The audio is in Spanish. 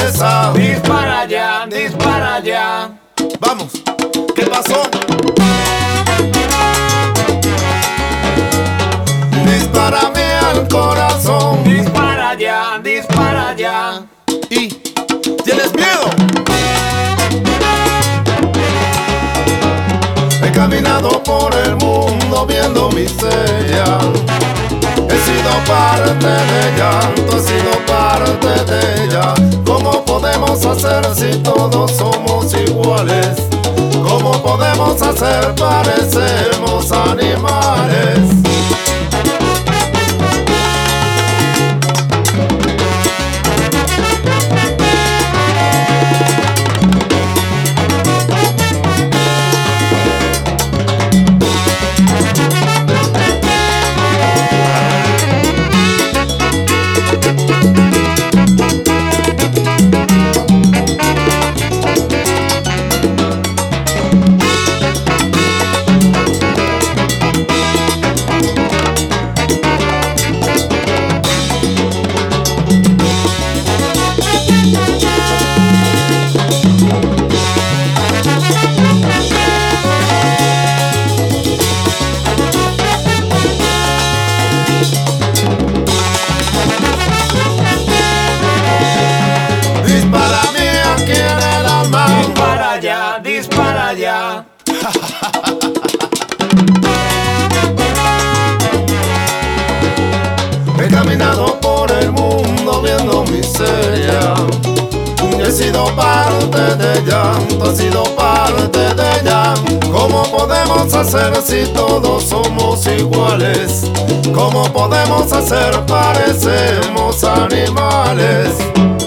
cabeza. Dispara ya. Vamos, ¿qué pasó? Dispárame al corazón. Dispara ya. ¿Y tienes miedo? He caminado por el mundo viendo miseria. He sido parte de ella, tú has sido parte de ella. ¿Cómo podemos hacer si todos somos iguales? ¿Cómo podemos hacer? Parecemos animales. Dispara ya. He caminado por el mundo viendo miseria. He sido parte de ella, tú has sido parte de ella. ¿Cómo podemos hacer si todos somos iguales? ¿Cómo podemos hacer? Parecemos animales.